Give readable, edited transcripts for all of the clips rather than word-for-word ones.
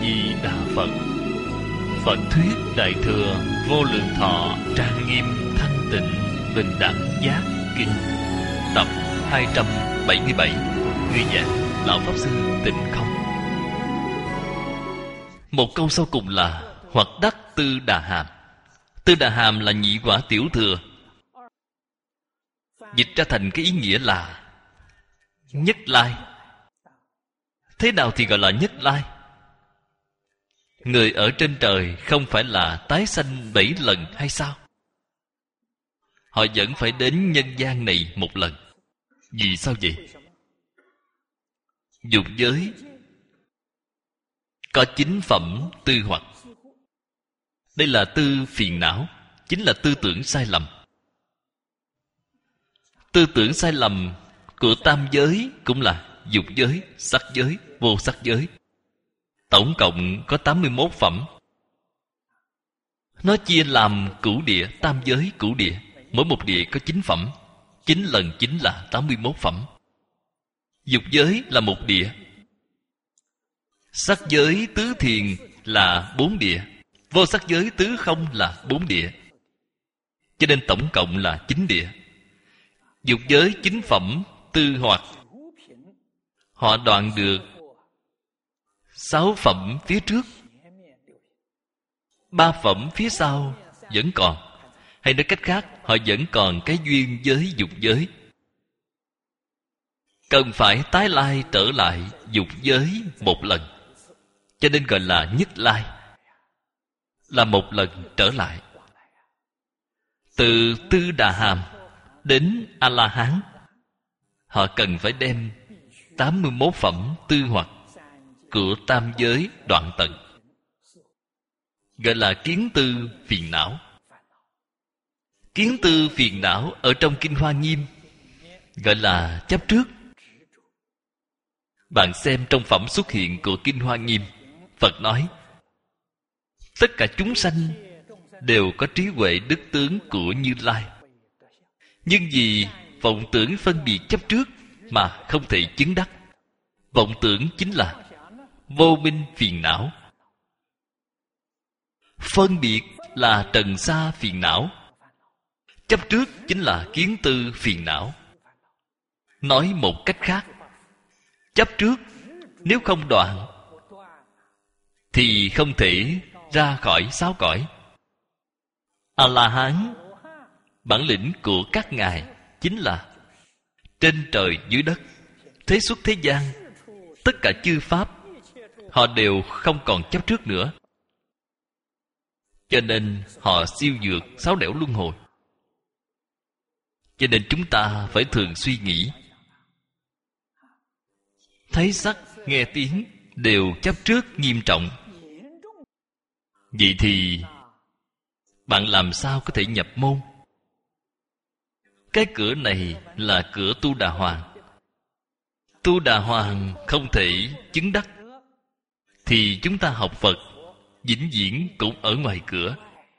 Di Đà Phật. Phật thuyết Đại thừa Vô Lượng Thọ trang nghiêm thanh tịnh bình đẳng giác kinh, tập 277. Người giảng Lão Pháp Sư Tịnh Không. Một câu sau cùng là hoặc đắc Tư Đà Hàm. Tư Đà Hàm là nhị quả tiểu thừa. Dịch ra thành cái ý nghĩa là nhất lai. Thế nào thì gọi là nhất lai? Người ở trên trời không phải là tái sanh 7 lần hay sao? Họ vẫn phải đến nhân gian này một lần. Vì sao vậy? Dục giới có 9 phẩm tư hoặc. Đây là tư phiền não, chính là tư tưởng sai lầm. Tư tưởng sai lầm của tam giới cũng là dục giới, sắc giới, vô sắc giới. Tổng cộng có 81 phẩm. Nó chia làm cửu địa, tam giới, cửu địa. Mỗi một địa có 9 phẩm. 9 lần 9 là 81 phẩm. Dục giới là một địa. Sắc giới tứ thiền là 4 địa. Vô sắc giới tứ không là 4 địa. Cho nên tổng cộng là 9 địa. Dục giới 9 phẩm tư hoặc. Họ đoạn được 6 phẩm phía trước, 3 phẩm phía sau vẫn còn. Hay nói cách khác, họ vẫn còn cái duyên với dục giới, cần phải tái lai trở lại dục giới một lần. Cho nên gọi là nhất lai, là một lần trở lại. Từ Tư Đà Hàm đến A-la-hán, họ cần phải đem 81 phẩm tư hoặc của tam giới đoạn tận, gọi là kiến tư phiền não. Kiến tư phiền não ở trong Kinh Hoa Nghiêm gọi là chấp trước. Bạn xem trong phẩm xuất hiện của Kinh Hoa Nghiêm, Phật nói tất cả chúng sanh đều có trí huệ đức tướng của Như Lai, nhưng vì vọng tưởng phân biệt chấp trước mà không thể chứng đắc. Vọng tưởng chính là vô minh phiền não. Phân biệt là trần sa phiền não. Chấp trước chính là kiến tư phiền não. Nói một cách khác, chấp trước nếu không đoạn thì không thể ra khỏi 6 cõi. A-la-hán, bản lĩnh của các ngài chính là trên trời dưới đất, thế xuất thế gian, tất cả chư pháp họ đều không còn chấp trước nữa. Cho nên họ siêu vượt 6 nẻo luân hồi. Cho nên chúng ta phải thường suy nghĩ, thấy sắc, nghe tiếng đều chấp trước nghiêm trọng. Vậy thì bạn làm sao có thể nhập môn? Cái cửa này là cửa Tu Đà Hoàng. Tu Đà Hoàng không thể chứng đắc thì chúng ta học Phật vĩnh viễn cũng ở ngoài cửa.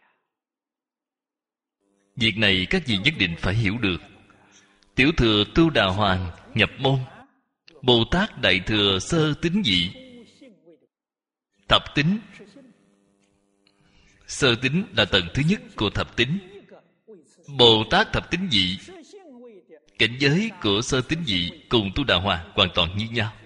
Việc này các vị nhất định phải hiểu được. Tiểu thừa Tu Đà Hoàng nhập môn, Bồ Tát Đại thừa sơ tín vị, thập tín. Sơ tín là tầng thứ nhất của thập tín. Bồ Tát thập tín vị, cảnh giới của sơ tín vị cùng Tu Đà Hoàng hoàn toàn như nhau.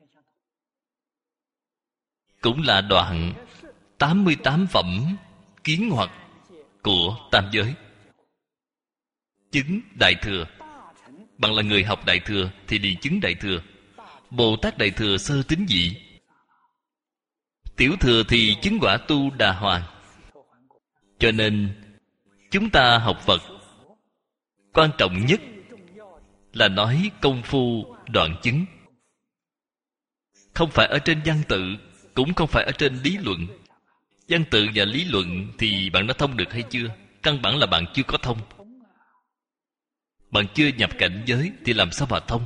Cũng là đoạn 88 phẩm kiến hoặc của tam giới. Chứng Đại thừa. Bạn là người học Đại thừa thì đi chứng Đại thừa. Bồ Tát Đại thừa sơ tín vị. Tiểu thừa thì chứng quả Tu Đà Hoàng. Cho nên chúng ta học Phật, quan trọng nhất là nói công phu đoạn chứng. Không phải ở trên văn tự, cũng không phải ở trên lý luận. Văn tự và lý luận thì bạn đã thông được hay chưa? Căn bản là bạn chưa có thông. Bạn chưa nhập cảnh giới thì làm sao mà thông?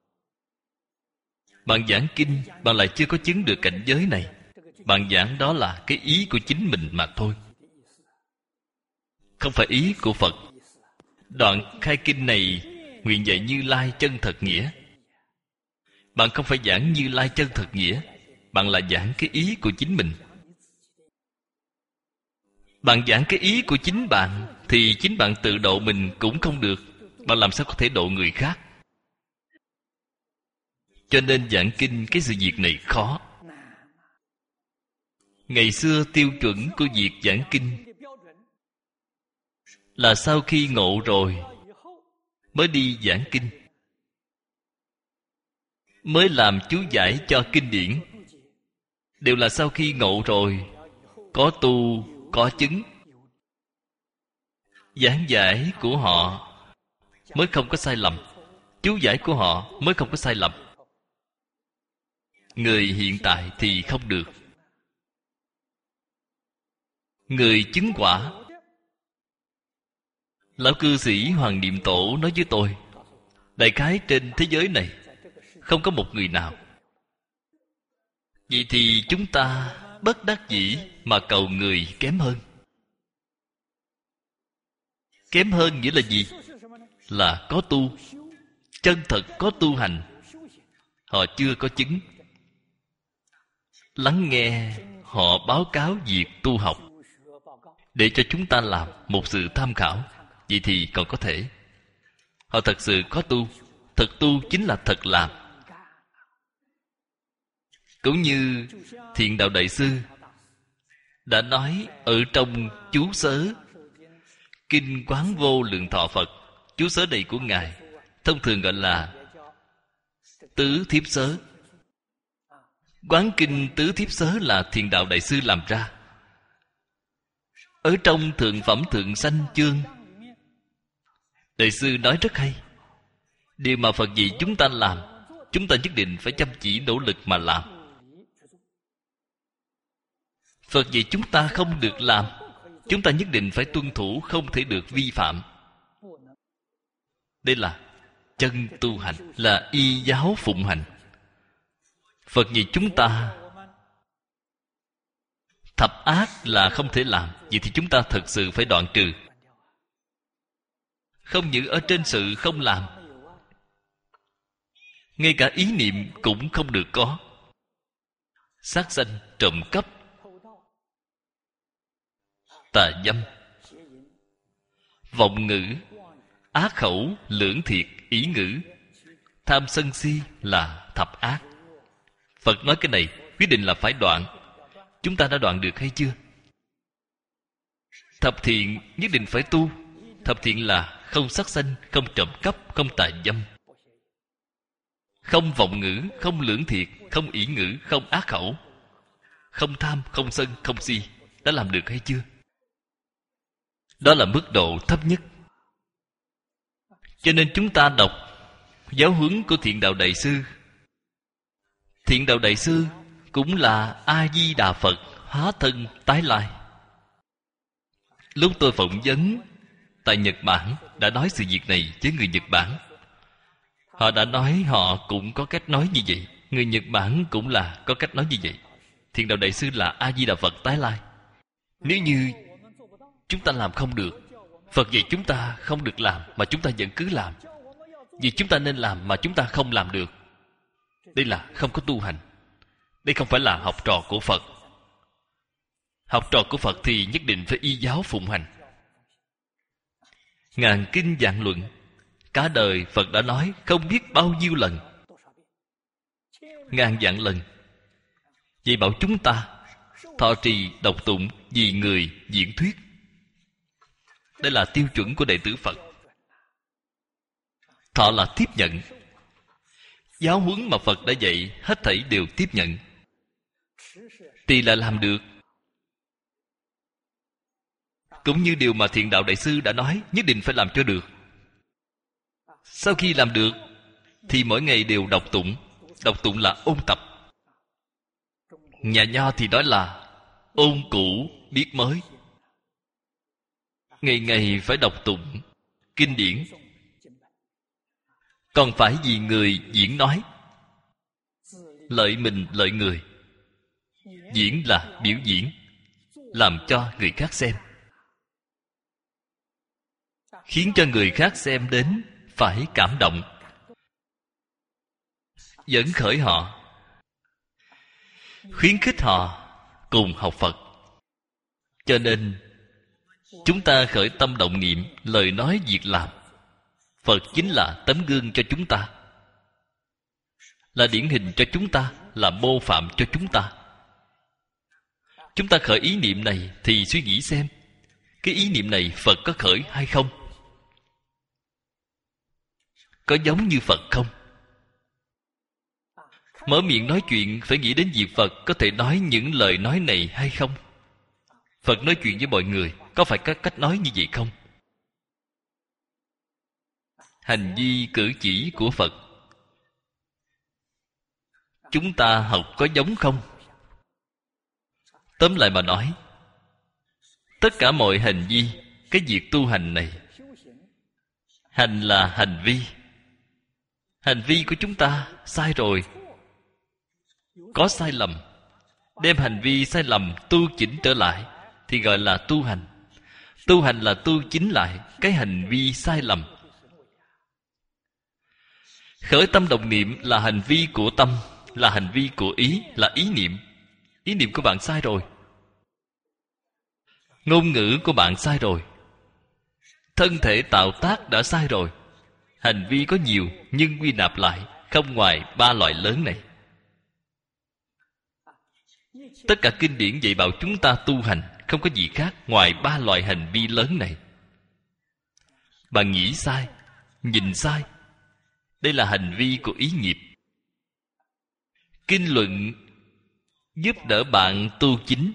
Bạn giảng kinh, bạn lại chưa có chứng được cảnh giới này. Bạn giảng đó là cái ý của chính mình mà thôi, không phải ý của Phật. Đoạn khai kinh này nguyện dạy Như Lai chân thật nghĩa. Bạn không phải giảng Như Lai chân thật nghĩa, bạn là giảng cái ý của chính mình. Bạn giảng cái ý của chính bạn thì chính bạn tự độ mình cũng không được. Bạn làm sao có thể độ người khác? Cho nên giảng kinh, cái sự việc này khó. Ngày xưa tiêu chuẩn của việc giảng kinh là sau khi ngộ rồi mới đi giảng kinh, mới làm chú giải cho kinh điển. Đều là sau khi ngộ rồi, có tu, có chứng. Giảng giải của họ mới không có sai lầm, chú giải của họ mới không có sai lầm. Người hiện tại thì không được. Người chứng quả, lão cư sĩ Hoàng Niệm Tổ nói với tôi, đại khái trên thế giới này không có một người nào. Vậy thì chúng ta bất đắc dĩ mà cầu người kém hơn. Kém hơn nghĩa là gì? Là có tu, chân thật có tu hành, họ chưa có chứng. Lắng nghe họ báo cáo việc tu học, để cho chúng ta làm một sự tham khảo. Vậy thì còn có thể. Họ thật sự có tu. Thật tu chính là thật làm. Cũng như Thiện Đạo Đại Sư đã nói ở trong chú sớ Kinh Quán Vô Lượng Thọ Phật. Chú sớ này của Ngài thông thường gọi là Tứ Thiếp Sớ. Quán Kinh Tứ Thiếp Sớ là Thiện Đạo Đại Sư làm ra. Ở trong Thượng Phẩm Thượng Sanh chương, Đại sư nói rất hay. Điều mà Phật dạy chúng ta làm, chúng ta nhất định phải chăm chỉ nỗ lực mà làm. Phật dạy chúng ta không được làm, chúng ta nhất định phải tuân thủ, không thể được vi phạm. Đây là chân tu hành, là y giáo phụng hành. Phật dạy chúng ta thập ác là không thể làm. Vậy thì chúng ta thật sự phải đoạn trừ. Không những ở trên sự không làm, ngay cả ý niệm cũng không được có. Sát sanh, trộm cắp, tà dâm, vọng ngữ, ác khẩu, lưỡng thiệt, ý ngữ, tham sân si là thập ác. Phật nói cái này quyết định là phải đoạn. Chúng ta đã đoạn được hay chưa? Thập thiện nhất định phải tu. Thập thiện là không sát sanh, không trộm cắp, không tà dâm, không vọng ngữ, không lưỡng thiệt, không ỷ ngữ, không ác khẩu, không tham, không sân, không si. Đã làm được hay chưa? Đó là mức độ thấp nhất. Cho nên chúng ta đọc giáo huấn của Thiện Đạo Đại Sư. Thiện Đạo Đại Sư cũng là A-di-đà Phật hóa thân tái lai. Lúc tôi phỏng vấn tại Nhật Bản đã nói sự việc này với người Nhật Bản. Họ đã nói họ cũng có cách nói như vậy. Người Nhật Bản cũng là có cách nói như vậy. Thiện Đạo Đại Sư là A-di-đà Phật tái lai. Nếu như chúng ta làm không được, Phật dạy chúng ta không được làm mà chúng ta vẫn cứ làm, vì chúng ta nên làm mà chúng ta không làm được, đây là không có tu hành. Đây không phải là học trò của Phật. Học trò của Phật thì nhất định phải y giáo phụng hành. Ngàn kinh vạn luận, cả đời Phật đã nói không biết bao nhiêu lần, ngàn vạn lần. Vậy bảo chúng ta thọ trì đọc tụng vì người diễn thuyết. Đây là tiêu chuẩn của đệ tử Phật. Thọ là tiếp nhận. Giáo huấn mà Phật đã dạy hết thảy đều tiếp nhận. Tỳ là làm được. Cũng như điều mà Thiện Đạo Đại Sư đã nói, nhất định phải làm cho được. Sau khi làm được thì mỗi ngày đều đọc tụng. Đọc tụng là ôn tập. Nhà Nho thì nói là ôn cũ biết mới. Ngày ngày phải đọc tụng kinh điển. Còn phải vì người diễn nói. Lợi mình lợi người. Diễn là biểu diễn, làm cho người khác xem, khiến cho người khác xem đến phải cảm động, dẫn khởi họ. khuyến khích họ cùng học Phật. Cho nên chúng ta khởi tâm động niệm, lời nói việc làm, Phật chính là tấm gương cho chúng ta, là điển hình cho chúng ta, là mô phạm cho chúng ta. Chúng ta khởi ý niệm này thì suy nghĩ xem, cái ý niệm này Phật có khởi hay không? Có giống như Phật không? Mở miệng nói chuyện phải nghĩ đến việc Phật có thể nói những lời nói này hay không? Phật nói chuyện với mọi người có phải có cách nói như vậy không? Hành vi cử chỉ của Phật chúng ta học có giống không? Tóm lại mà nói, tất cả mọi hành vi, cái việc tu hành này, hành là hành vi. Hành vi của chúng ta sai rồi, có sai lầm, đem hành vi sai lầm tu chỉnh trở lại thì gọi là tu hành. Tu hành là tu chính lại cái hành vi sai lầm. Khởi tâm động niệm là hành vi của tâm, là hành vi của ý, là ý niệm. Ý niệm của bạn sai rồi. Ngôn ngữ của bạn sai rồi. Thân thể tạo tác đã sai rồi. Hành vi có nhiều, nhưng quy nạp lại không ngoài 3 loại lớn này. Tất cả kinh điển dạy bảo chúng ta tu hành không có gì khác ngoài 3 loại hành vi lớn này. Bạn nghĩ sai, nhìn sai, đây là hành vi của ý nghiệp. Kinh luận giúp đỡ bạn tu chính.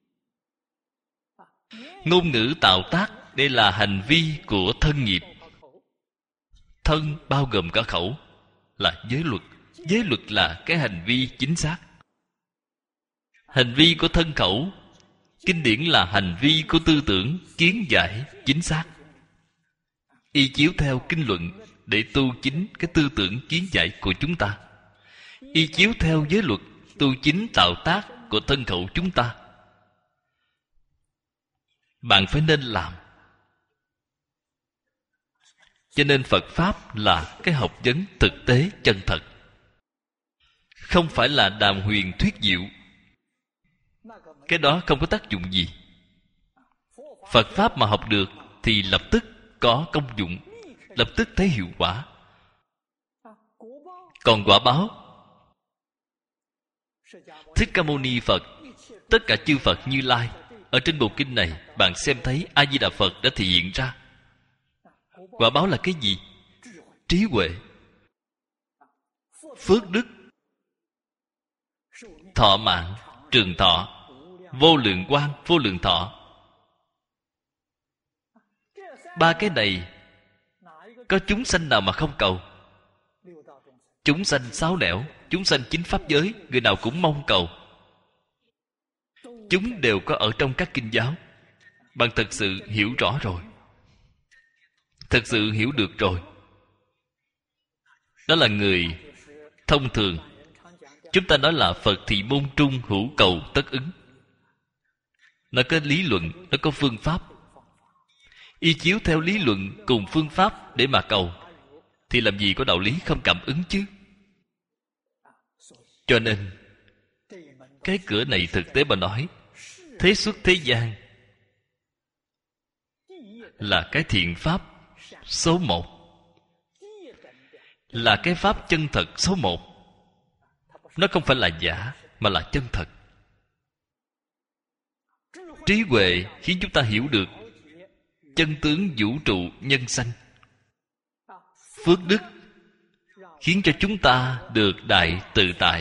Ngôn ngữ tạo tác, đây là hành vi của thân nghiệp. Thân bao gồm cả khẩu, là giới luật. Giới luật là cái hành vi chính xác. Hành vi của thân khẩu, kinh điển là hành vi của tư tưởng, kiến giải chính xác. Y chiếu theo kinh luận để tu chính cái tư tưởng kiến giải của chúng ta. Y chiếu theo giới luật tu chính tạo tác của thân khẩu chúng ta. Bạn phải nên làm. Cho nên Phật Pháp là cái học vấn thực tế chân thật, không phải là đàm huyền thuyết diệu. Cái đó không có tác dụng gì. Phật Pháp mà học được thì lập tức có công dụng, lập tức thấy hiệu quả. Còn quả báo, Thích Ca Mâu Ni Phật, tất cả chư Phật Như Lai, ở trên bộ kinh này bạn xem thấy A Di Đà Phật đã thể hiện ra. Quả báo là cái gì? Trí huệ, phước đức, thọ mạng, trường thọ, vô lượng quang, vô lượng thọ. 3 cái này có chúng sanh nào mà không cầu? Chúng sanh 6 nẻo, chúng sanh 9 pháp giới, người nào cũng mong cầu. Chúng đều có ở trong các kinh giáo. Bạn thật sự hiểu rõ rồi, thật sự hiểu được rồi, đó là người thông thường. Chúng ta nói là Phật thị môn trung hữu cầu tất ứng. Nó có lý luận, nó có phương pháp. Y chiếu theo lý luận cùng phương pháp để mà cầu, thì làm gì có đạo lý không cảm ứng chứ. Cho nên cái cửa này thực tế mà nói, thế xuất thế gian là cái thiện pháp số 1, là cái pháp chân thật số 1. Nó không phải là giả, mà là chân thật. Trí huệ khiến chúng ta hiểu được chân tướng vũ trụ nhân sanh. Phước đức khiến cho chúng ta được đại tự tại.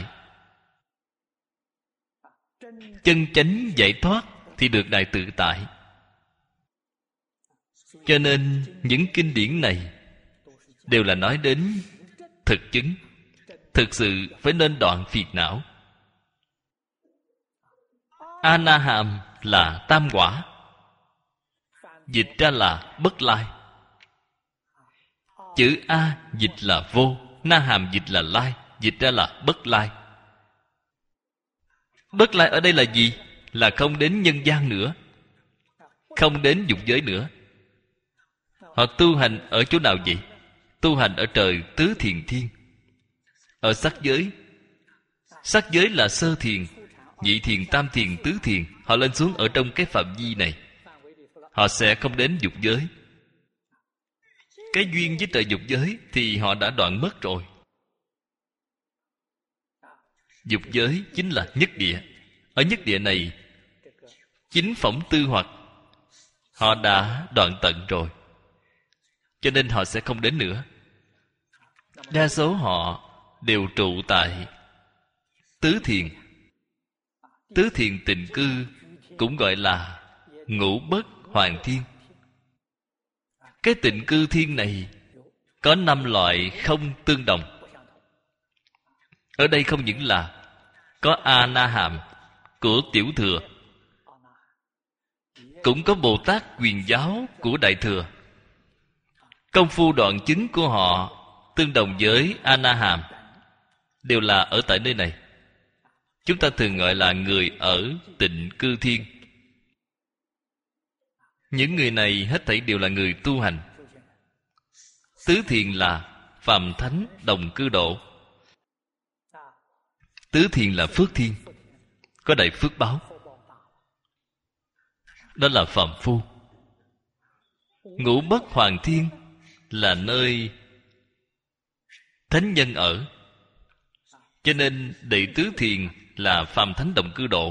Chân chánh giải thoát thì được đại tự tại. Cho nên những kinh điển này đều là nói đến thực chứng. Thực sự phải nên đoạn phiền não. A-na-hàm là tam quả, dịch ra là bất lai. Chữ A dịch là vô, na-hàm dịch là lai, dịch ra là bất lai. Bất lai ở đây là gì? Là không đến nhân gian nữa, không đến dục giới nữa. Họ tu hành ở chỗ nào vậy? Tu hành ở trời tứ thiền thiên, ở sắc giới. Sắc giới là sơ thiền, nhị thiền, tam thiền, tứ thiền, họ lên xuống ở trong cái phạm vi này, họ sẽ không đến dục giới. Cái duyên với trời dục giới thì họ đã đoạn mất rồi. Dục giới chính là nhất địa. Ở nhất địa này, chính phỏng tư hoặc họ đã đoạn tận rồi, cho nên họ sẽ không đến nữa. Đa số họ đều trụ tại tứ thiền. Tứ thiền tịnh cư cũng gọi là ngũ bất hoàn thiên. Cái tịnh cư thiên này có 5 loại không tương đồng. Ở đây không những là có A-na hàm của tiểu thừa, cũng có Bồ Tát Quyền Giáo của Đại Thừa. Công phu đoạn chứng của họ tương đồng với A-na hàm, đều là ở tại nơi này. Chúng ta thường gọi là người ở tịnh cư thiên. Những người này hết thảy đều là người tu hành. Tứ thiền là phàm thánh đồng cư độ. Tứ thiền là phước thiên, có đại phước báo. Đó là phàm phu. Ngũ bất hoàn thiên là nơi thánh nhân ở. Cho nên đệ tứ thiền là phàm thánh đồng cư độ.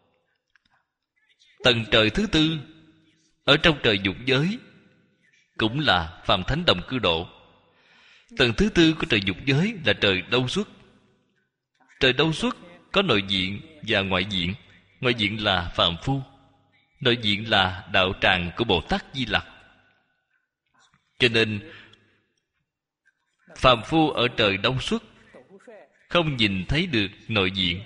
Tầng trời thứ tư ở trong trời dục giới cũng là phàm thánh đồng cư độ. Tầng thứ tư của trời dục giới là trời đâu xuất. Trời đâu xuất có nội diện và ngoại diện. Ngoại diện là phàm phu, nội diện là đạo tràng của Bồ Tát Di Lặc. Cho nên phàm phu ở trời đông xuất không nhìn thấy được nội diện.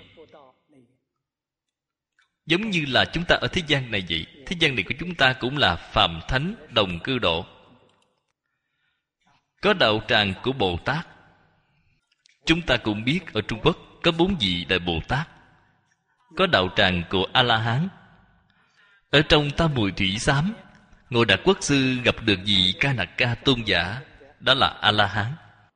Giống như là chúng ta ở thế gian này vậy. Thế gian này của chúng ta cũng là phàm thánh đồng cư độ. Có đạo tràng của Bồ Tát. Chúng ta cũng biết ở Trung Quốc có 4 vị Đại Bồ Tát. Có đạo tràng của A-la-hán. Ở trong Tam Muội Thủy Xám, Ngộ Đạt Quốc Sư gặp được vị Ca Nặc Ca tôn giả, đó là A-la-hán.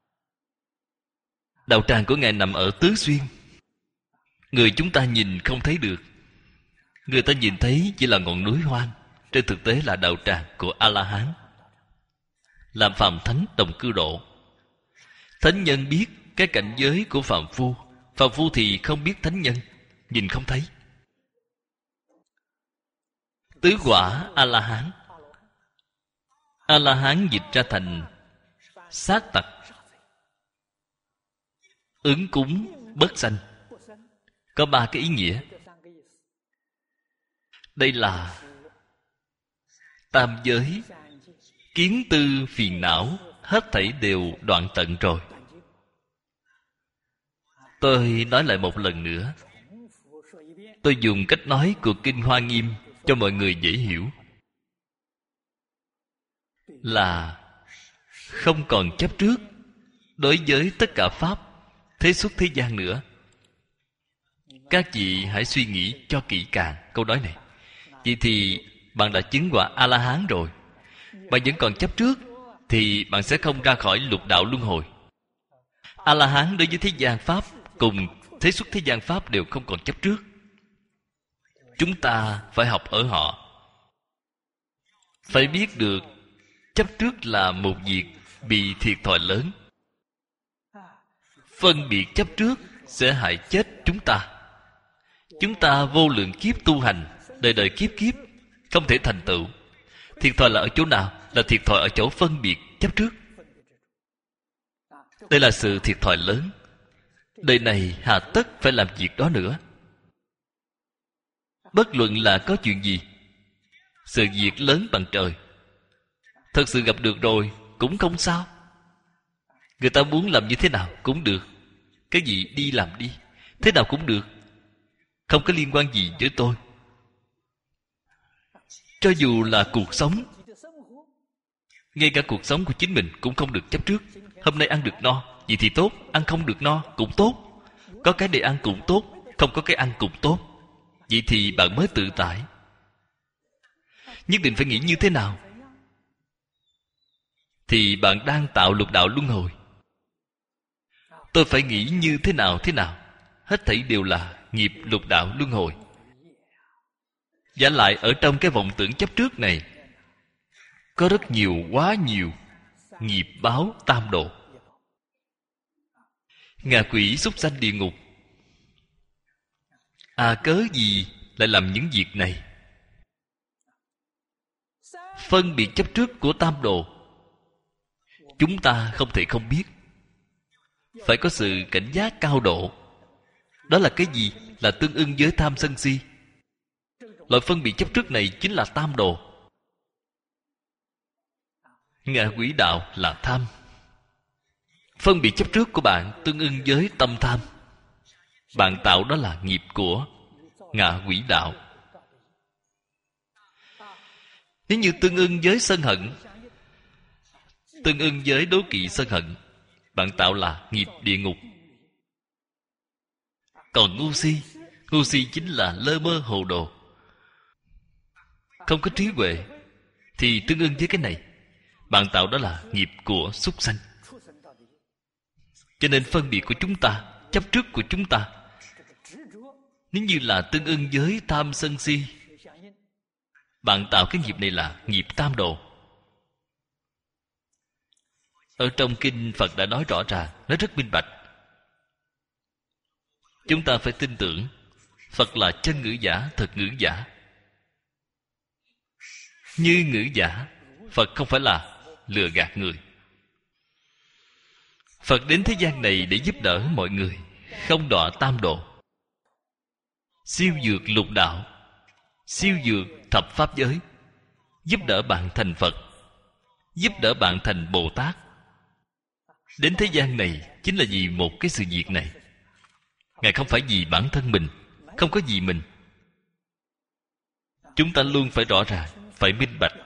Đạo tràng của Ngài nằm ở Tứ Xuyên. Người chúng ta nhìn không thấy được. Người ta nhìn thấy chỉ là ngọn núi hoang. Trên thực tế là đạo tràng của A-la-hán. Làm phàm thánh đồng cư độ. Thánh nhân biết cái cảnh giới của phàm phu. Phàm phu thì không biết thánh nhân, nhìn không thấy. Tứ quả A-la-hán. A-la-hán dịch ra thành sát tặc, ứng cúng, bất sanh. Có 3 cái ý nghĩa. Đây là tam giới, kiến tư phiền não, hết thảy đều đoạn tận rồi. Tôi nói lại một lần nữa. Tôi dùng cách nói của Kinh Hoa Nghiêm cho mọi người dễ hiểu. Là không còn chấp trước đối với tất cả Pháp thế xuất thế gian nữa. Các vị hãy suy nghĩ cho kỹ càng câu nói này. Vậy thì bạn đã chứng quả A-la-hán rồi. Bạn vẫn còn chấp trước thì bạn sẽ không ra khỏi lục đạo luân hồi. A-la-hán đối với thế gian Pháp cùng thế xuất thế gian Pháp đều không còn chấp trước. Chúng ta phải học ở họ. Phải biết được chấp trước là một việc bị thiệt thòi lớn. Phân biệt chấp trước sẽ hại chết chúng ta. Chúng ta vô lượng kiếp tu hành, đời đời kiếp kiếp không thể thành tựu. Thiệt thòi là ở chỗ nào? Là thiệt thòi ở chỗ phân biệt chấp trước. Đây là sự thiệt thòi lớn. Đời này hà tất phải làm việc đó nữa. Bất luận là có chuyện gì, sự việc lớn bằng trời, thật sự gặp được rồi cũng không sao. Người ta muốn làm như thế nào cũng được. Cái gì đi làm đi, thế nào cũng được, không có liên quan gì với tôi. Cho dù là cuộc sống, ngay cả cuộc sống của chính mình cũng không được chấp trước. Hôm nay ăn được no, vậy thì tốt. Ăn không được no cũng tốt. Có cái để ăn cũng tốt, không có cái ăn cũng tốt. Vậy thì bạn mới tự tại. Nhất định phải nghĩ như thế nào thì bạn đang tạo lục đạo luân hồi. Tôi phải nghĩ như thế nào thế nào, hết thảy đều là nghiệp lục đạo luân hồi. Và lại ở trong cái vọng tưởng chấp trước này có rất nhiều, quá nhiều nghiệp báo tam độ. Ngạ quỷ súc sanh địa ngục. Cớ gì lại làm những việc này? Phân biệt chấp trước của tam độ chúng ta không thể không biết. Phải có sự cảnh giác cao độ. Đó là cái gì? Là tương ưng với tham sân si. Loại phân biệt chấp trước này chính là tam độ. Ngạ quỷ đạo là tham. Phân biệt chấp trước của bạn tương ưng với tâm tham. Bạn tạo đó là nghiệp của ngạ quỷ đạo. Nếu như tương ưng với sân hận, tương ưng với đố kỵ sân hận, bạn tạo là nghiệp địa ngục. Còn ngu si chính là lơ mơ hồ đồ, không có trí huệ, thì tương ưng với cái này, bạn tạo đó là nghiệp của súc sanh. Cho nên phân biệt của chúng ta, chấp trước của chúng ta, nếu như là tương ưng với tham sân si, bạn tạo cái nghiệp này là nghiệp tam độ. Ở trong kinh Phật đã nói rõ ràng, nói rất minh bạch. Chúng ta phải tin tưởng Phật là chân ngữ giả, thật ngữ giả. Như ngữ giả, Phật không phải là lừa gạt người. Phật đến thế gian này để giúp đỡ mọi người không đọa tam độ, siêu vượt lục đạo, siêu vượt thập pháp giới, giúp đỡ bạn thành Phật, giúp đỡ bạn thành Bồ Tát. Đến thế gian này chính là vì một cái sự việc này. Ngài không phải vì bản thân mình, không có gì mình. Chúng ta luôn phải rõ ràng, phải minh bạch,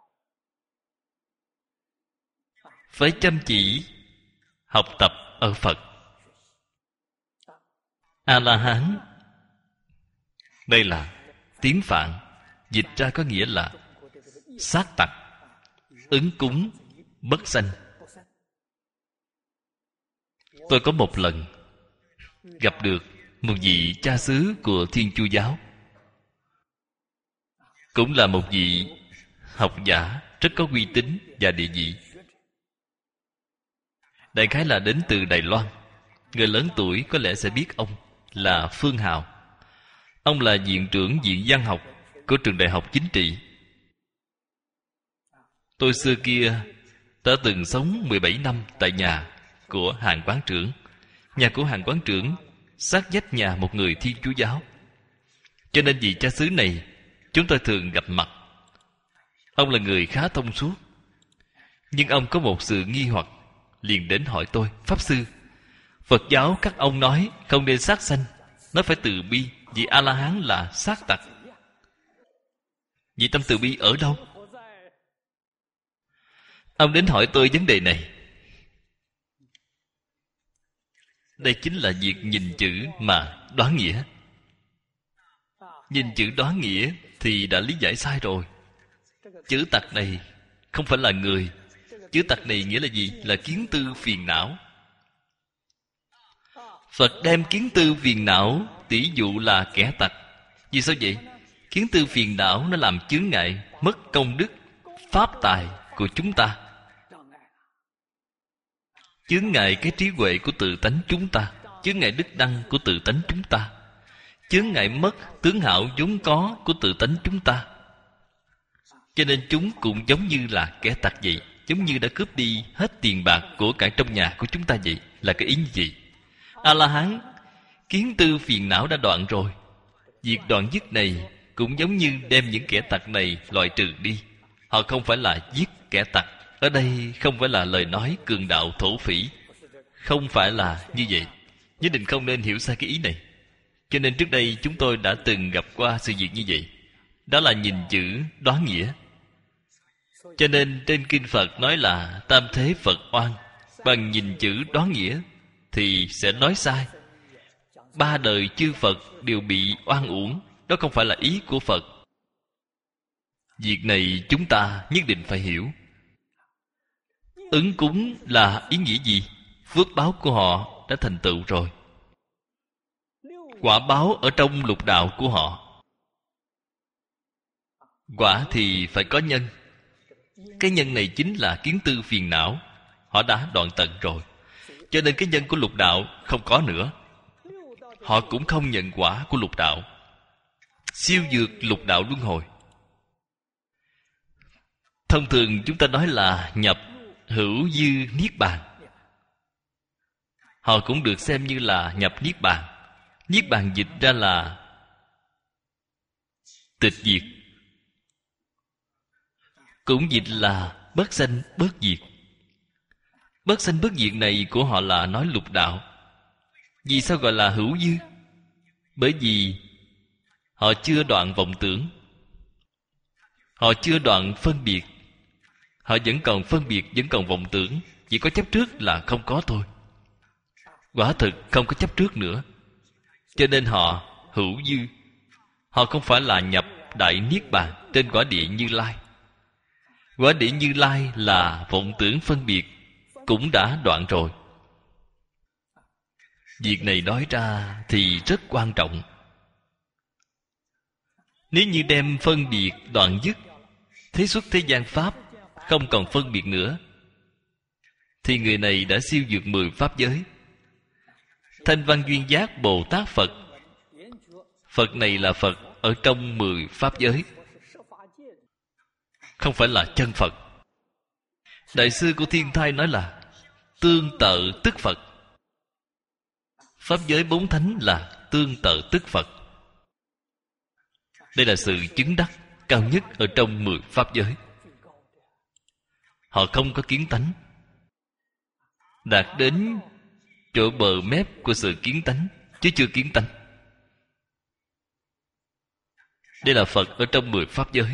phải chăm chỉ học tập ở Phật. A-la-hán, đây là tiếng Phạn, dịch ra có nghĩa là sát tặc, ứng cúng, bất sanh. Tôi có một lần gặp được một vị cha xứ của Thiên Chúa giáo, cũng là một vị học giả rất có uy tín và địa vị. Đại khái là đến từ Đài Loan. Người lớn tuổi có lẽ sẽ biết ông là Phương Hào. Ông là viện trưởng viện văn học của trường đại học chính trị. Tôi xưa kia đã từng sống 17 năm tại nhà của Hàn quán trưởng. Nhà của Hàn quán trưởng sát vách nhà một người Thiên Chúa giáo. Cho nên vị cha xứ này chúng tôi thường gặp mặt. Ông là người khá thông suốt, nhưng ông có một sự nghi hoặc, liền đến hỏi tôi: Pháp sư, Phật giáo các ông nói không nên sát sanh, nói phải từ bi, vì A-la-hán là sát tặc. Vì tâm từ bi ở đâu? Ông đến hỏi tôi vấn đề này. Đây chính là việc nhìn chữ mà đoán nghĩa. Nhìn chữ đoán nghĩa thì đã lý giải sai rồi. Chữ tặc này không phải là người. Chữ tặc này nghĩa là gì? Là kiến tư phiền não. Phật đem kiến tư phiền não tỷ dụ là kẻ tặc. Vì sao vậy? Kiến tư phiền não nó làm chướng ngại mất công đức pháp tài của chúng ta, chướng ngại cái trí huệ của tự tánh chúng ta, chướng ngại đức đăng của tự tánh chúng ta, chướng ngại mất tướng hảo vốn có của tự tánh chúng ta. Cho nên chúng cũng giống như là kẻ tặc vậy, giống như đã cướp đi hết tiền bạc của cải trong nhà của chúng ta vậy. Là cái ý như vậy. A-la-hán kiến tư phiền não đã đoạn rồi. Việc đoạn dứt này cũng giống như đem những kẻ tặc này loại trừ đi. Họ không phải là giết kẻ tặc. Ở đây không phải là lời nói cường đạo thổ phỉ, không phải là như vậy. Nhất định không nên hiểu sai cái ý này. Cho nên trước đây chúng tôi đã từng gặp qua sự việc như vậy. Đó là nhìn chữ đoán nghĩa. Cho nên trên kinh Phật nói là tam thế Phật oan. Bằng nhìn chữ đoán nghĩa thì sẽ nói sai. Ba đời chư Phật đều bị oan uổng. Đó không phải là ý của Phật. Việc này chúng ta nhất định phải hiểu. Ứng cúng là ý nghĩa gì? Phước báo của họ đã thành tựu rồi. Quả báo ở trong lục đạo của họ. Quả thì phải có nhân. Cái nhân này chính là kiến tư phiền não. Họ đã đoạn tận rồi, cho nên cái nhân của lục đạo không có nữa. Họ cũng không nhận quả của lục đạo, siêu vượt lục đạo luân hồi. Thông thường chúng ta nói là nhập hữu dư niết bàn. Họ cũng được xem như là nhập niết bàn. Niết bàn dịch ra là tịch diệt, cũng dịch là bất sanh bất diệt. Bất sanh bất diệt này của họ là nói lục đạo. Vì sao gọi là hữu dư? Bởi vì họ chưa đoạn vọng tưởng, họ chưa đoạn phân biệt. Họ vẫn còn phân biệt, vẫn còn vọng tưởng. Chỉ có chấp trước là không có thôi. Quả thực không có chấp trước nữa, cho nên họ hữu dư. Họ không phải là nhập đại niết bàn trên quả địa Như Lai. Quả địa Như Lai là vọng tưởng phân biệt cũng đã đoạn rồi. Việc này nói ra thì rất quan trọng. Nếu như đem phân biệt đoạn dứt, thế xuất thế gian pháp không còn phân biệt nữa, thì người này đã siêu vượt 10 pháp giới. Thanh Văn Duyên Giác Bồ Tát Phật, Phật này là Phật ở trong 10 pháp giới, không phải là chân Phật. Đại sư của Thiên Thai nói là tương tự tức Phật. Pháp giới 4 thánh là tương tự tức Phật. Đây là sự chứng đắc cao nhất ở trong 10 pháp giới. Họ không có kiến tánh, đạt đến chỗ bờ mép của sự kiến tánh, chứ chưa kiến tánh. Đây là Phật ở trong 10 pháp giới.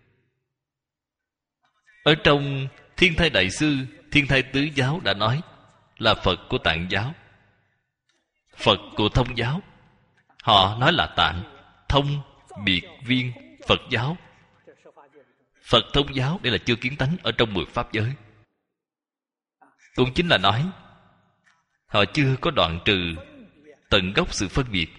Ở trong Thiên Thai Đại Sư, Thiên Thai Tứ Giáo đã nói là Phật của Tạng giáo, Phật của Thông giáo. Họ nói là Tạng, Thông, Biệt, Viên, Phật giáo. Phật Thông giáo đây là chưa kiến tánh ở trong 10 pháp giới. Cũng chính là nói họ chưa có đoạn trừ tận gốc sự phân biệt.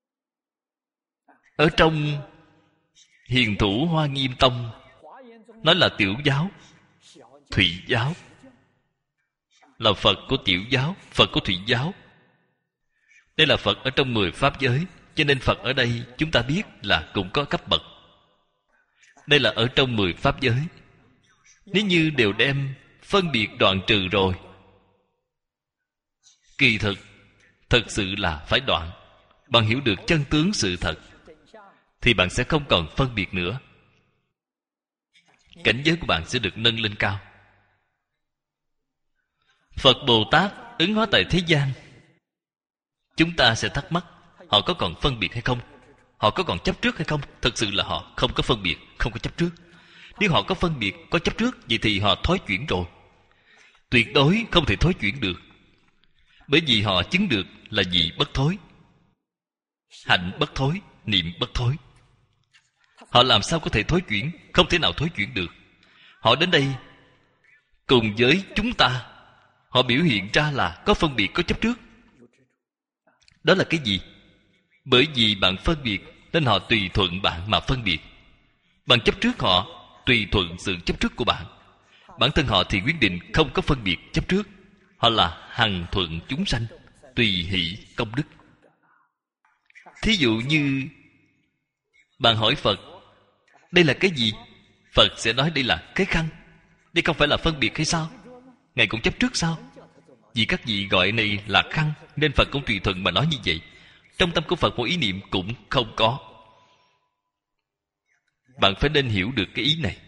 Ở trong Hiền Thủ Hoa Nghiêm Tông nói là Tiểu giáo, Thụy giáo, là Phật của Tiểu giáo, Phật của Thụy giáo. Đây là Phật ở trong 10 pháp giới. Cho nên Phật ở đây chúng ta biết là cũng có cấp bậc. Đây là ở trong 10 pháp giới. Nếu như đều đem phân biệt đoạn trừ rồi, kỳ thực thật sự là phải đoạn. Bạn hiểu được chân tướng sự thật thì bạn sẽ không còn phân biệt nữa. Cảnh giới của bạn sẽ được nâng lên cao. Phật Bồ Tát ứng hóa tại thế gian, chúng ta sẽ thắc mắc họ có còn phân biệt hay không? Họ có còn chấp trước hay không? Thật sự là họ không có phân biệt, không có chấp trước. Nếu họ có phân biệt, có chấp trước, vậy thì họ thối chuyển rồi. Tuyệt đối không thể thối chuyển được. Bởi vì họ chứng được là gì? Bất thối. Hạnh bất thối, niệm bất thối. Họ làm sao có thể thối chuyển? Không thể nào thối chuyển được. Họ đến đây cùng với chúng ta, họ biểu hiện ra là có phân biệt, có chấp trước. Đó là cái gì? Bởi vì bạn phân biệt nên họ tùy thuận bạn mà phân biệt. Bạn chấp trước họ, tùy thuận sự chấp trước của bạn. Bản thân họ thì quyết định không có phân biệt chấp trước. Họ là hằng thuận chúng sanh, tùy hỷ công đức. Thí dụ như bạn hỏi Phật, đây là cái gì? Phật sẽ nói đây là cái khăn. Đây không phải là phân biệt hay sao? Ngài cũng chấp trước sao? Vì các vị gọi này là khăn, nên Phật cũng tùy thuận mà nói như vậy. Trong tâm của Phật một ý niệm cũng không có. Bạn phải nên hiểu được cái ý này.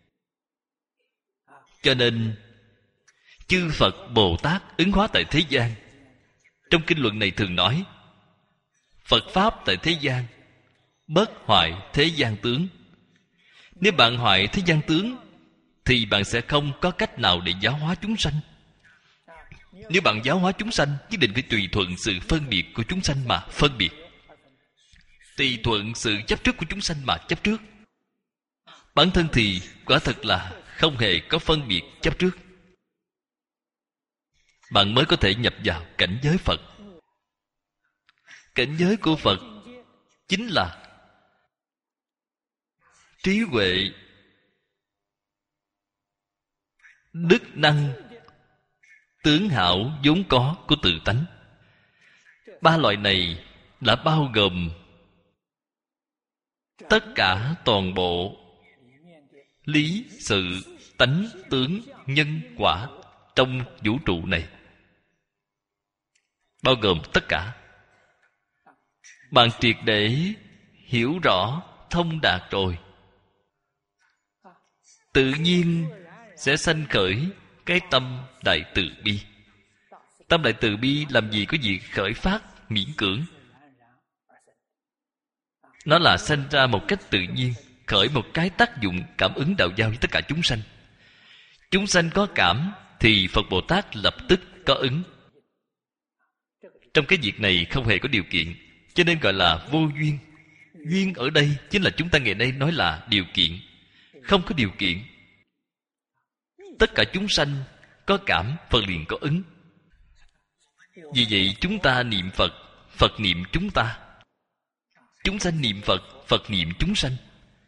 Cho nên chư Phật Bồ Tát ứng hóa tại thế gian. Trong kinh luận này thường nói Phật Pháp tại thế gian bất hoại thế gian tướng. Nếu bạn hoại thế gian tướng thì bạn sẽ không có cách nào để giáo hóa chúng sanh. Nếu bạn giáo hóa chúng sanh, nhất định phải tùy thuận sự phân biệt của chúng sanh mà phân biệt, tùy thuận sự chấp trước của chúng sanh mà chấp trước. Bản thân thì quả thật là không hề có phân biệt chấp trước. Bạn mới có thể nhập vào cảnh giới Phật. Cảnh giới của Phật chính là trí huệ, đức năng, tướng hảo vốn có của tự tánh. Ba loại này đã bao gồm tất cả toàn bộ lý sự tánh tướng nhân quả trong vũ trụ này, bao gồm tất cả. Bạn triệt để hiểu rõ thông đạt rồi, tự nhiên sẽ sanh khởi cái tâm đại từ bi. Tâm đại từ bi làm gì có gì khởi phát miễn cưỡng. Nó là sanh ra một cách tự nhiên, khởi một cái tác dụng cảm ứng đạo giao với tất cả chúng sanh. Chúng sanh có cảm thì Phật Bồ Tát lập tức có ứng. Trong cái việc này không hề có điều kiện, cho nên gọi là vô duyên. Duyên ở đây chính là chúng ta ngày nay nói là điều kiện. Không có điều kiện, tất cả chúng sanh có cảm, Phật liền có ứng. Vì vậy chúng ta niệm Phật, Phật niệm chúng ta. Chúng sanh niệm Phật, Phật niệm chúng sanh.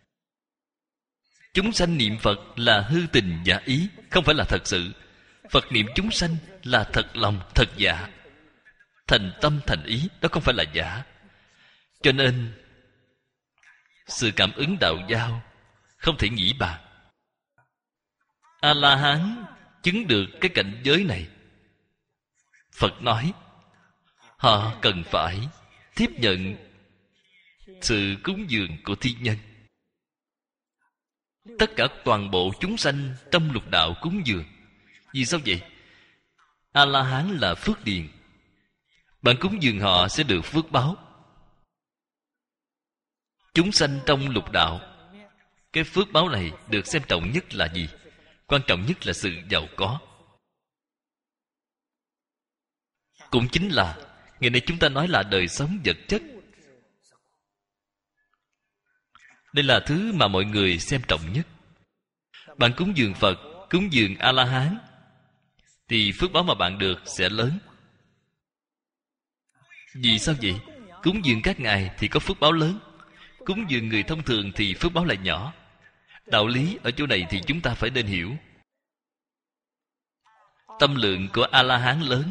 Chúng sanh niệm Phật là hư tình giả ý, không phải là thật sự. Phật niệm chúng sanh là thật lòng, thật dạ, thành tâm thành ý, đó không phải là giả. Cho nên sự cảm ứng đạo giao không thể nghĩ bàn. A-la-hán chứng được cái cảnh giới này, Phật nói họ cần phải tiếp nhận sự cúng dường của thiên nhân. Tất cả toàn bộ chúng sanh trong lục đạo cúng dường. Vì sao vậy? A-la-hán là phước điền. Bạn cúng dường họ sẽ được phước báo. Chúng sanh trong lục đạo, cái phước báo này được xem trọng nhất là gì? Quan trọng nhất là sự giàu có. Cũng chính là ngày nay chúng ta nói là đời sống vật chất. Đây là thứ mà mọi người xem trọng nhất. Bạn cúng dường Phật, cúng dường A-la-hán thì phước báo mà bạn được sẽ lớn. Vì sao vậy? Cúng dường các ngài thì có phước báo lớn, cúng dường người thông thường thì phước báo lại nhỏ. Đạo lý ở chỗ này thì chúng ta phải nên hiểu. Tâm lượng của A-la-hán lớn.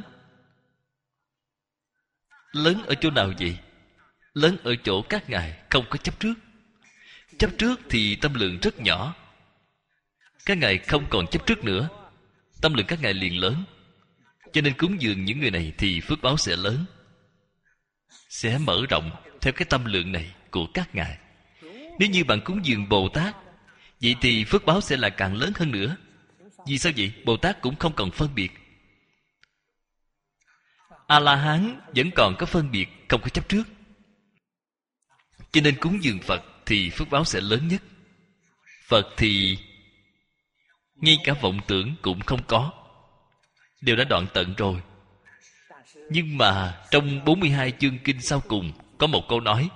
Lớn ở chỗ nào vậy? Lớn ở chỗ các ngài không có chấp trước. Chấp trước thì tâm lượng rất nhỏ. Các ngài không còn chấp trước nữa, tâm lượng các ngài liền lớn. Cho nên cúng dường những người này thì phước báo sẽ lớn, sẽ mở rộng theo cái tâm lượng này của các ngài. Nếu như bạn cúng dường Bồ Tát, vậy thì phước báo sẽ là càng lớn hơn nữa. Vì sao vậy? Bồ Tát cũng không còn phân biệt. A-la-hán vẫn còn có phân biệt, không có chấp trước. Cho nên cúng dường Phật thì phước báo sẽ lớn nhất. Phật thì ngay cả vọng tưởng cũng không có, đều đã đoạn tận rồi. Nhưng mà trong 42 chương kinh sau cùng có một câu nói: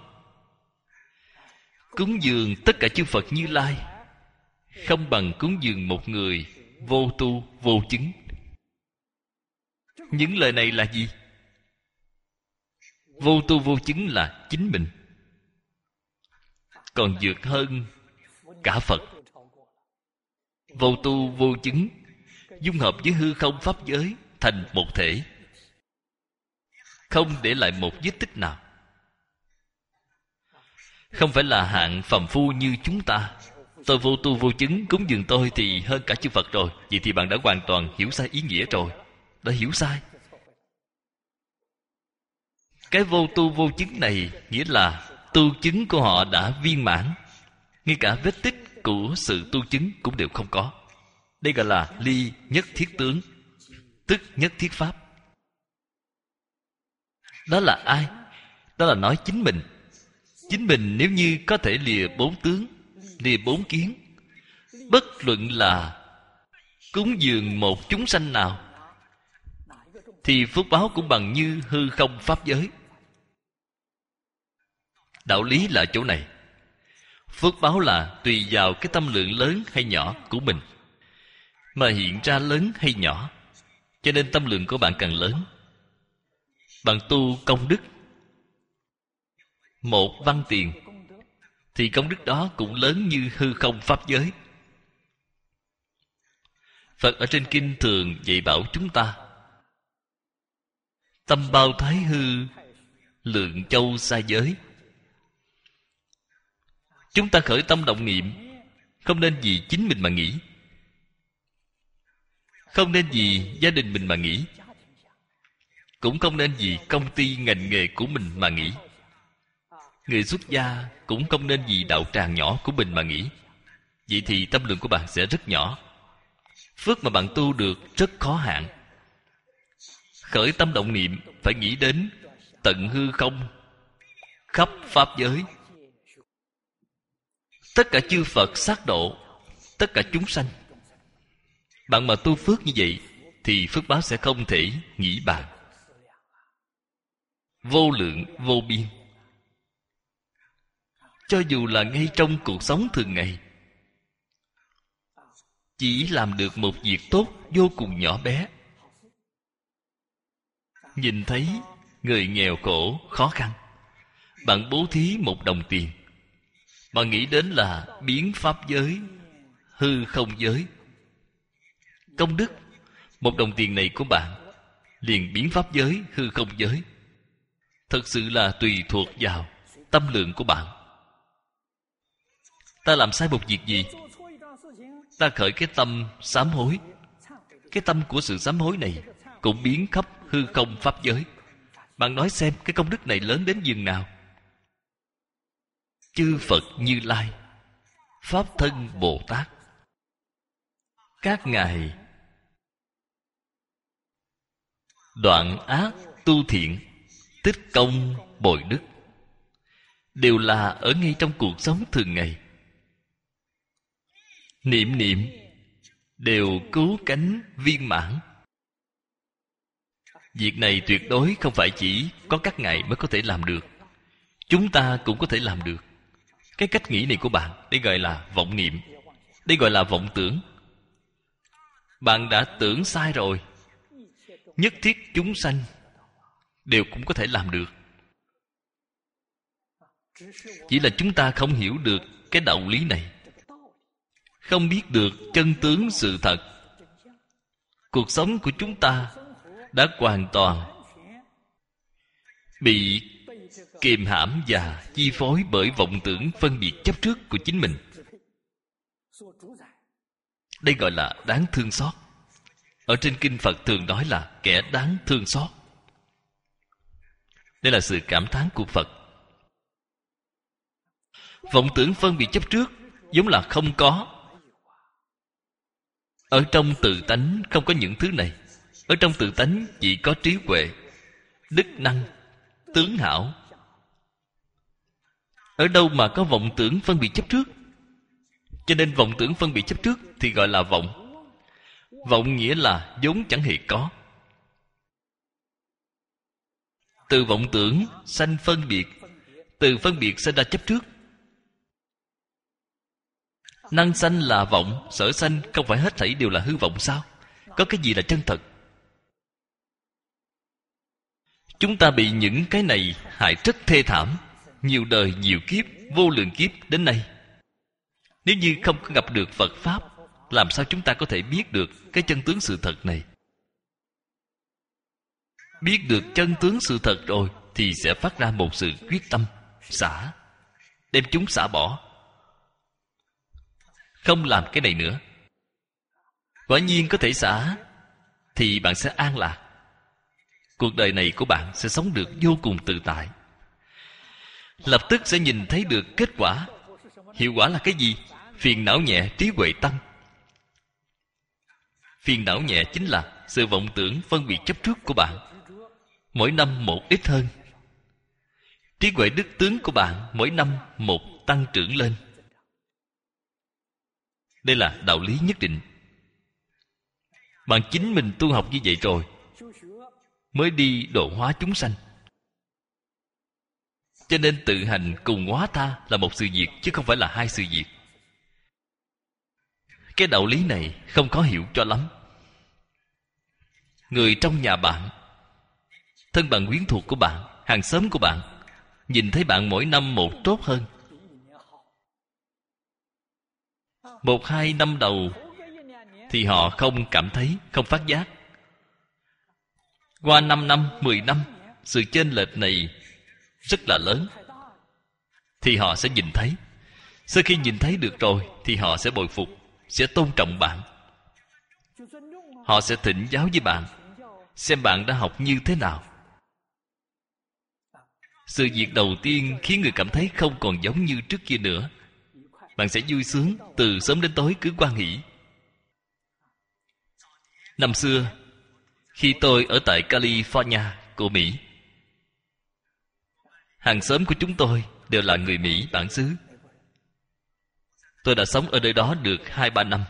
cúng dường tất cả chư Phật Như Lai không bằng cúng dường một người vô tu vô chứng. Những lời này là gì? Vô tu vô chứng là chính mình, còn vượt hơn cả Phật. Vô tu vô chứng dung hợp với hư không pháp giới thành một thể, không để lại một vết tích nào. Không phải là hạng phàm phu như chúng ta. Tôi vô tu vô chứng, cúng dường tôi thì hơn cả chư Phật rồi. Vậy thì bạn đã hoàn toàn hiểu sai ý nghĩa rồi. Đã hiểu sai. Cái vô tu vô chứng này nghĩa là tu chứng của họ đã viên mãn, ngay cả vết tích của sự tu chứng cũng đều không có. Đây gọi là ly nhất thiết tướng, tức nhất thiết pháp. Đó là ai? Đó là nói chính mình. Chính mình nếu như có thể lìa bốn tướng, lìa bốn kiến, bất luận là cúng dường một chúng sanh nào, thì phước báo cũng bằng như hư không pháp giới. Đạo lý là chỗ này. Phước báo là tùy vào cái tâm lượng lớn hay nhỏ của mình mà hiện ra lớn hay nhỏ. Cho nên tâm lượng của bạn càng lớn, bạn tu công đức một văn tiền, thì công đức đó cũng lớn như hư không pháp giới. Phật ở trên kinh thường dạy bảo chúng ta: tâm bao thái hư, lượng châu xa giới. Chúng ta khởi tâm động niệm, không nên vì chính mình mà nghĩ, không nên vì gia đình mình mà nghĩ, cũng không nên vì công ty ngành nghề của mình mà nghĩ. Người xuất gia cũng không nên vì đạo tràng nhỏ của mình mà nghĩ. Vậy thì tâm lượng của bạn sẽ rất nhỏ. Phước mà bạn tu được rất khó hạn. Khởi tâm động niệm phải nghĩ đến tận hư không, khắp pháp giới, tất cả chư Phật sát độ, tất cả chúng sanh. Bạn mà tu phước như vậy thì phước báo sẽ không thể nghĩ bàn, vô lượng vô biên. Cho dù là ngay trong cuộc sống thường ngày, chỉ làm được một việc tốt vô cùng nhỏ bé, nhìn thấy người nghèo khổ khó khăn, bạn bố thí một đồng tiền, bạn nghĩ đến là biến pháp giới, hư không giới. Công đức một đồng tiền này của bạn liền biến pháp giới, hư không giới. Thật sự là tùy thuộc vào tâm lượng của bạn. Ta làm sai một việc gì, ta khởi cái tâm sám hối, cái tâm của sự sám hối này cũng biến khắp hư không pháp giới. Bạn nói xem cái công đức này lớn đến giường nào. Chư Phật Như Lai, Pháp Thân Bồ Tát, các ngài đoạn ác tu thiện, tích công bồi đức, đều là ở ngay trong cuộc sống thường ngày. Niệm niệm đều cứu cánh viên mãn. Việc này tuyệt đối không phải chỉ có các ngài mới có thể làm được, chúng ta cũng có thể làm được. Cái cách nghĩ này của bạn, đây gọi là vọng niệm, đây gọi là vọng tưởng. Bạn đã tưởng sai rồi. Nhất thiết chúng sanh đều cũng có thể làm được. Chỉ là chúng ta không hiểu được cái đạo lý này, không biết được chân tướng sự thật. Cuộc sống của chúng ta đã hoàn toàn bị kiềm hãm và chi phối bởi vọng tưởng phân biệt chấp trước của chính mình. Đây gọi là đáng thương xót. Ở trên kinh Phật thường nói là kẻ đáng thương xót. Đây là sự cảm thán của Phật. Vọng tưởng phân biệt chấp trước giống là không có. Ở trong tự tánh không có những thứ này. Ở trong tự tánh chỉ có trí huệ, đức năng, tướng hảo. Ở đâu mà có vọng tưởng phân biệt chấp trước? Cho nên vọng tưởng phân biệt chấp trước thì gọi là vọng. Vọng nghĩa là vốn chẳng hề có. Từ vọng tưởng sanh phân biệt, từ phân biệt sanh ra chấp trước. Năng sanh là vọng, sở sanh không phải hết thảy đều là hư vọng sao? Có cái gì là chân thật? Chúng ta bị những cái này hại rất thê thảm, nhiều đời nhiều kiếp, vô lượng kiếp đến nay. Nếu như không có gặp được Phật Pháp, làm sao chúng ta có thể biết được cái chân tướng sự thật này? Biết được chân tướng sự thật rồi thì sẽ phát ra một sự quyết tâm xả, đem chúng xả bỏ, không làm cái này nữa. Quả nhiên có thể xả thì bạn sẽ an lạc. Cuộc đời này của bạn sẽ sống được vô cùng tự tại. Lập tức sẽ nhìn thấy được kết quả. Hiệu quả là cái gì? Phiền não nhẹ, trí huệ tăng. Phiền não nhẹ chính là sự vọng tưởng phân biệt chấp trước của bạn, mỗi năm một ít hơn. Trí huệ đức tướng của bạn mỗi năm một tăng trưởng lên. Đây là đạo lý nhất định. Bạn chính mình tu học như vậy rồi mới đi độ hóa chúng sanh. Cho nên tự hành cùng hóa tha là một sự việc, chứ không phải là hai sự việc. Cái đạo lý này không khó hiểu cho lắm. Người trong nhà bạn, thân bằng quyến thuộc của bạn, hàng xóm của bạn, nhìn thấy bạn mỗi năm một tốt hơn. 1-2 năm đầu thì họ không cảm thấy, không phát giác. Qua 5 năm, 10 năm, sự chênh lệch này rất là lớn, thì họ sẽ nhìn thấy. Sau khi nhìn thấy được rồi thì họ sẽ bồi phục, sẽ tôn trọng bạn. Họ sẽ thỉnh giáo với bạn, xem bạn đã học như thế nào. Sự việc đầu tiên khiến người cảm thấy không còn giống như trước kia nữa. Bạn sẽ vui sướng, từ sớm đến tối cứ hoan hỷ. Năm xưa, khi tôi ở tại California của Mỹ, hàng xóm của chúng tôi đều là người Mỹ bản xứ. Tôi đã sống ở nơi đó được 2-3 năm.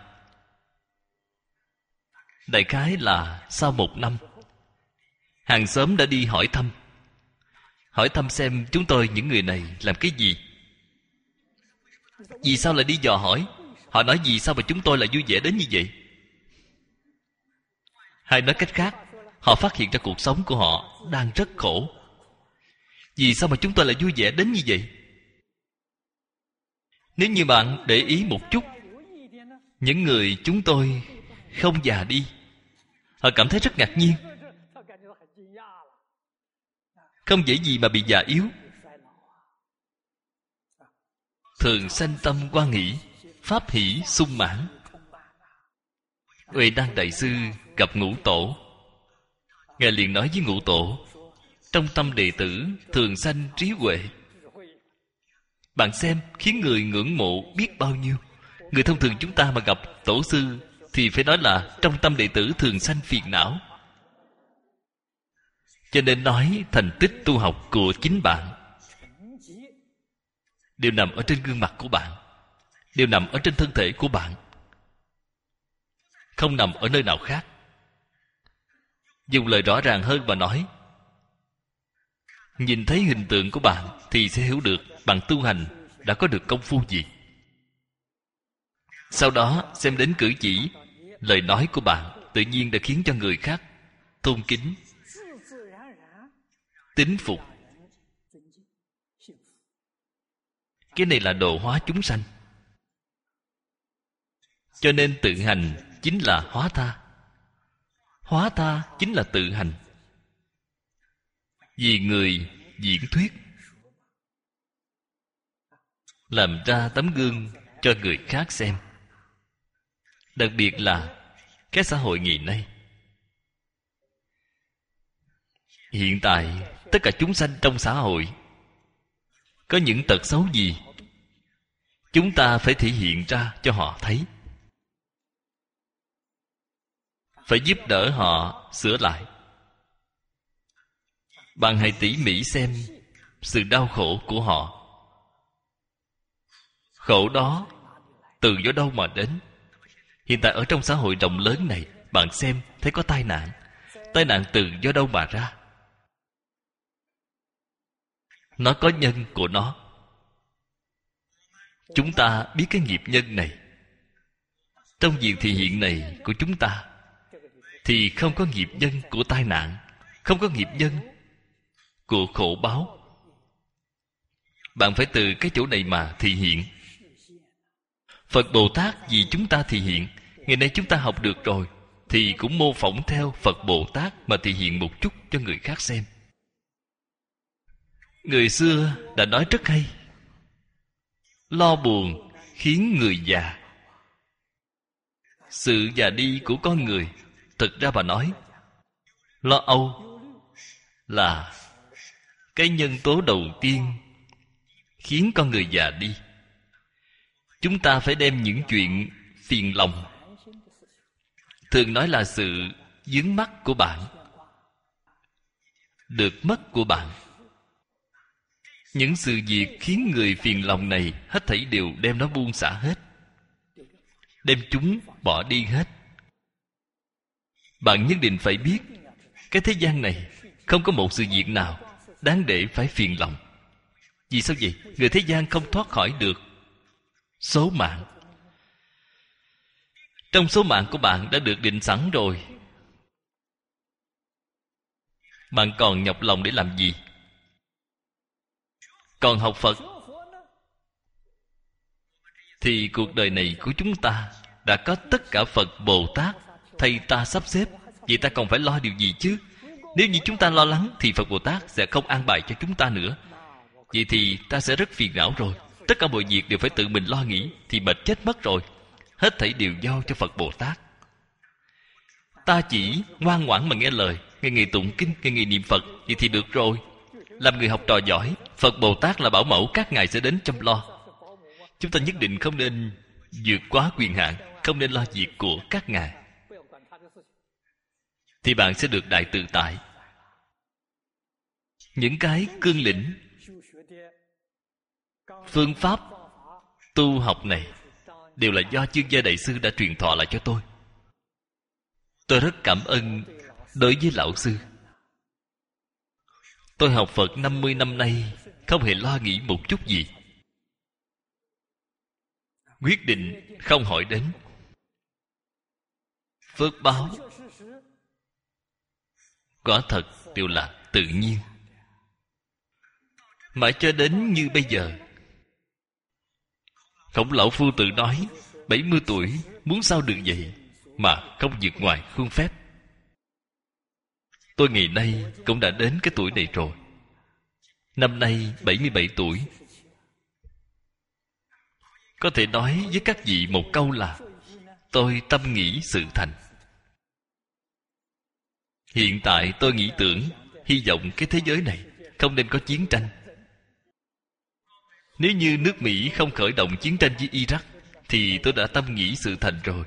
Đại khái là sau 1 năm, hàng xóm đã đi hỏi thăm. Hỏi thăm xem chúng tôi những người này làm cái gì. Vì sao lại đi dò hỏi? Họ nói vì sao mà chúng tôi lại vui vẻ đến như vậy? Hay nói cách khác, họ phát hiện ra cuộc sống của họ đang rất khổ. Vì sao mà chúng tôi lại vui vẻ đến như vậy? Nếu như bạn để ý một chút, những người chúng tôi không già đi, họ cảm thấy rất ngạc nhiên. Không dễ gì mà bị già yếu. Thường sanh tâm hoan hỷ, pháp hỷ sung mãn. Huệ Đăng Đại Sư gặp Ngũ Tổ. Ngài liền nói với Ngũ Tổ: trong tâm đệ tử thường sanh trí huệ. Bạn xem, khiến người ngưỡng mộ biết bao nhiêu. Người thông thường chúng ta mà gặp tổ sư thì phải nói là trong tâm đệ tử thường sanh phiền não. Cho nên nói thành tích tu học của chính bạn đều nằm ở trên gương mặt của bạn, đều nằm ở trên thân thể của bạn, không nằm ở nơi nào khác. Dùng lời rõ ràng hơn mà nói, nhìn thấy hình tượng của bạn thì sẽ hiểu được bạn tu hành đã có được công phu gì. Sau đó xem đến cử chỉ, lời nói của bạn tự nhiên đã khiến cho người khác tôn kính, tín phục. Cái này là độ hóa chúng sanh. Cho nên tự hành chính là hóa tha. Hóa tha chính là tự hành. Vì người diễn thuyết, làm ra tấm gương cho người khác xem. Đặc biệt là cái xã hội ngày nay. Hiện tại tất cả chúng sanh trong xã hội có những tật xấu gì, chúng ta phải thể hiện ra cho họ thấy, phải giúp đỡ họ sửa lại. Bạn hãy tỉ mỉ xem sự đau khổ của họ. Khổ đó từ do đâu mà đến? Hiện tại ở trong xã hội rộng lớn này, bạn xem thấy có tai nạn. Tai nạn từ do đâu mà ra? Nó có nhân của nó. Chúng ta biết cái nghiệp nhân này. Trong việc thị hiện này của chúng ta thì không có nghiệp nhân của tai nạn, không có nghiệp nhân của khổ báo. Bạn phải từ cái chỗ này mà thị hiện. Phật Bồ Tát vì chúng ta thị hiện. Ngày nay chúng ta học được rồi thì cũng mô phỏng theo Phật Bồ Tát mà thị hiện một chút cho người khác xem. Người xưa đã nói rất hay: lo buồn khiến người già. Sự già đi của con người, thực ra bà nói, lo âu là cái nhân tố đầu tiên khiến con người già đi. Chúng ta phải đem những chuyện phiền lòng, thường nói là sự vướng mắc của bạn, được mất của bạn, những sự việc khiến người phiền lòng này, hết thảy đều đem nó buông xả hết, đem chúng bỏ đi hết. Bạn nhất định phải biết, cái thế gian này không có một sự việc nào đáng để phải phiền lòng. Vì sao vậy? Người thế gian không thoát khỏi được số mạng. Trong số mạng của bạn đã được định sẵn rồi. Bạn còn nhọc lòng để làm gì? Còn học Phật thì cuộc đời này của chúng ta đã có tất cả Phật Bồ Tát thầy ta sắp xếp. Vậy ta còn phải lo điều gì chứ? Nếu như chúng ta lo lắng thì Phật Bồ Tát sẽ không an bài cho chúng ta nữa. Vậy thì ta sẽ rất phiền não rồi. Tất cả mọi việc đều phải tự mình lo nghĩ thì mệt chết mất rồi. Hết thảy đều giao cho Phật Bồ Tát. Ta chỉ ngoan ngoãn mà nghe lời, nghe người tụng kinh, nghe người niệm Phật, vậy thì được rồi. Làm người học trò giỏi, Phật Bồ Tát là bảo mẫu, các ngài sẽ đến chăm lo. Chúng ta nhất định không nên vượt quá quyền hạn, không nên lo việc của các ngài, thì bạn sẽ được đại tự tại. Những cái cương lĩnh, phương pháp tu học này đều là do Chương Gia Đại Sư đã truyền thọ lại cho tôi. Tôi rất cảm ơn đối với lão sư. Tôi học Phật 50 năm nay không hề lo nghĩ một chút gì. Quyết định không hỏi đến. Phước báo quả thật đều là tự nhiên. Mãi cho đến như bây giờ, Khổng Lão Phu tự nói 70 tuổi muốn sao được vậy mà không vượt ngoài khuôn phép. Tôi ngày nay cũng đã đến cái tuổi này rồi. Năm nay 77 tuổi. Có thể nói với các vị một câu là tôi tâm nghĩ sự thành. Hiện tại tôi nghĩ tưởng, hy vọng cái thế giới này không nên có chiến tranh. Nếu như nước Mỹ không khởi động chiến tranh với Iraq thì tôi đã tâm nghĩ sự thành rồi.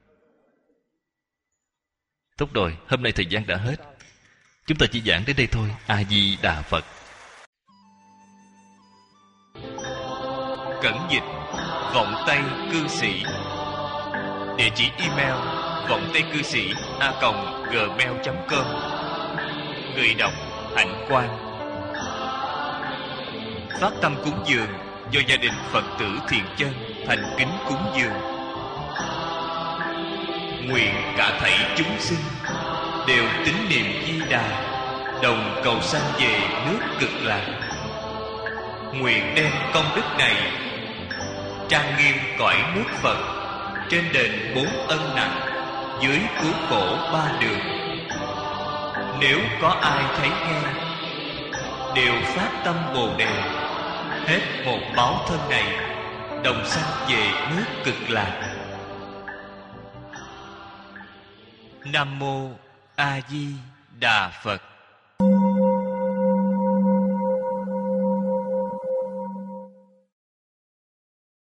Tốt rồi, hôm nay thời gian đã hết. Chúng ta chỉ giảng đến đây thôi. A Di Đà Phật. Cẩn dịch Vọng Tây Cư Sĩ. Địa chỉ email vongtaicư sĩ@gmail.com. Người đọc Hạnh Quang. Phát tâm cúng dường do gia đình Phật tử Thiện Chân thành kính cúng dường. Nguyện cả thảy chúng sinh đều tín niệm Di Đà, đồng cầu sanh về nước Cực Lạc. Nguyện đem công đức này trang nghiêm cõi nước Phật, trên đền 4 ân nặng, dưới cứu khổ 3 đường. Nếu có ai thấy nghe, đều phát tâm Bồ Đề, hết một báo thân này, đồng sanh về nước Cực Lạc. Nam Mô A Di Đà Phật.